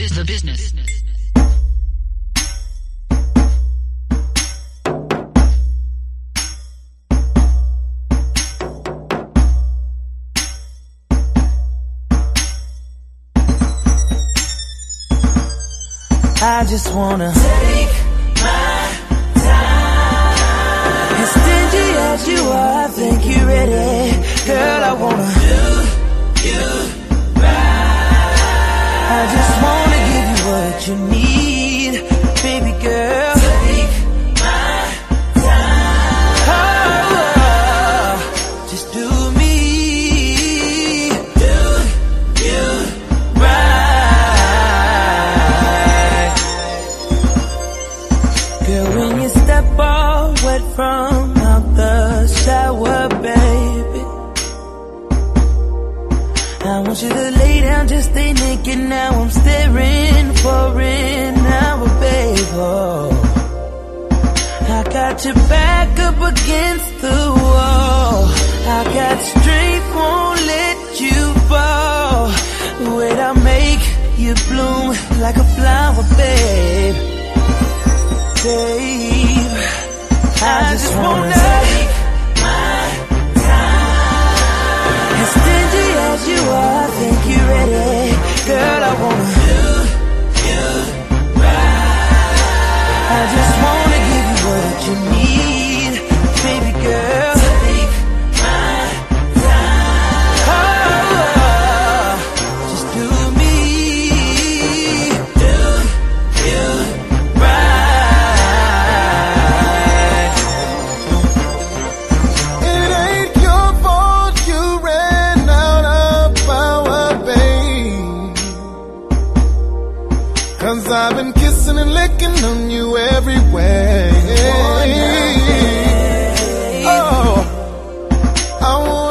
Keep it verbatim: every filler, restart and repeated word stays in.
the business. I just wanna take my time. As stingy as you are, I think you're ready. Girl, I wanna do you right. I just wanna give you what you need, baby girl. Take my time. Oh, just do me, do you right. Girl, when you step all wet from out the shower, baby, I want you to lay down, just stay naked. Now I'm staring for an hour, babe. Oh, I got your back up against the wall. I got strength, won't let you fall. Wait, I'll make you bloom like a flower, babe. Babe, I just wanna take my time. As stingy as you are, I think you're ready. Girl, I wanna do you right. I just wanna give you what you need, baby girl. Take my time. Oh, just do me, do you right. It ain't your fault you ran out of power, babe. 'Cause I've been kissing and licking on you everywhere. Oh, I want